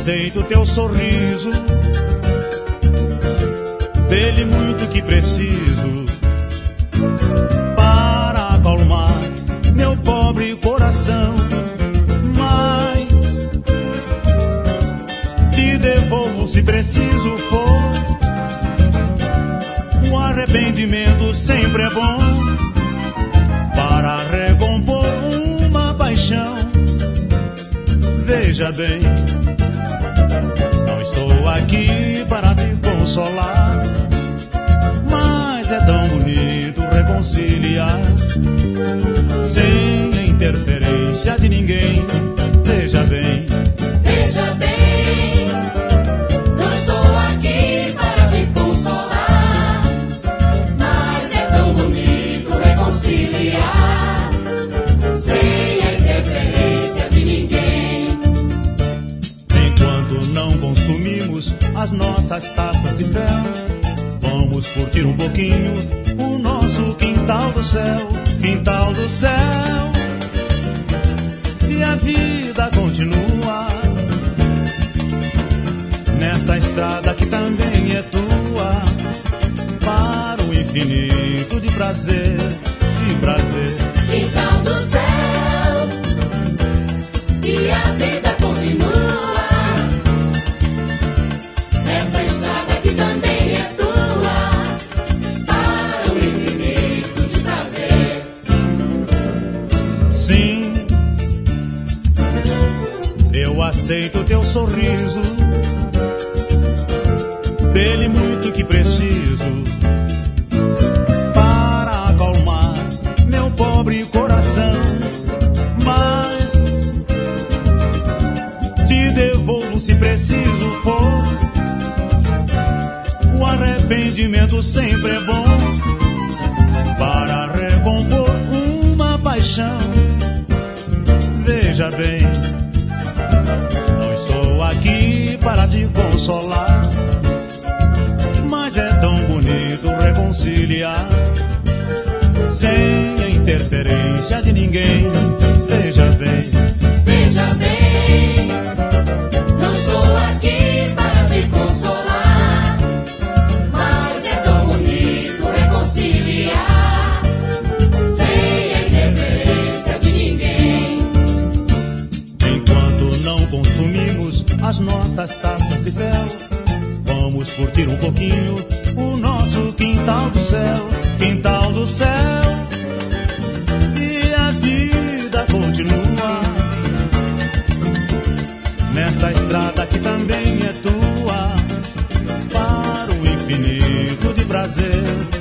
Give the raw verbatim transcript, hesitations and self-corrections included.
aceito teu sorriso, dele muito que preciso para acalmar meu pobre coração. Mas te devolvo se preciso for, o arrependimento sempre é bom para recompor uma paixão. Veja bem, não estou aqui para te consolar, mas é tão bonito reconciliar sem a interferência de ninguém. Veja bem, veja bem, não estou aqui para te consolar, mas é tão bonito reconciliar sem a interferência de ninguém. Enquanto não consumimos as nossas taças de fel, vamos curtir um pouquinho o nosso quintal do céu, quintal do céu. E a vida continua nesta estrada que também é tua, para o infinito de prazer, de prazer. Quintal do céu, e a vida continua nessa estrada que também é tua, para o infinito de prazer. Sim, eu aceito teu sorriso, dele muito que preciso para acalmar meu pobre coração. Mas te devolvo se preciso for, o arrependimento sempre é bom para recompor uma paixão. Veja bem, não estou aqui para te consolar, mas é tão bonito reconciliar sem a interferência de ninguém. Veja bem, Veja bem, não estou aqui para te consolar, mas é tão bonito reconciliar sem a interferência de ninguém. enquanto não consumimos as nossas taças de fel, vamos curtir um pouquinho o nosso quintal do céu, quintal do céu. E a vida continua nesta estrada que também é tua, para o infinito de prazer.